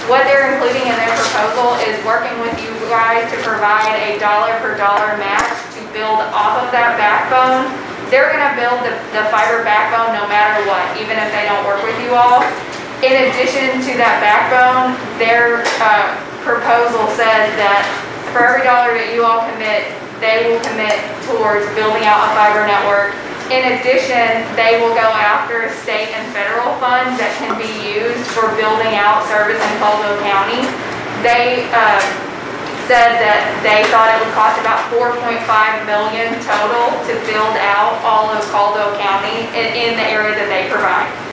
What they're including in their proposal is working with you guys to provide a dollar per dollar match to build off of that backbone. They're going to build the fiber backbone no matter what, even if they don't work with you all. In addition to that backbone, their proposal says that for every dollar that you all commit, they will commit towards building out a fiber network. In addition, they will go after state and federal funds that can be used for building out service in Caldwell County. They said that they thought it would cost about $4.5 million total to build out all of Caldwell County in the area that they provide.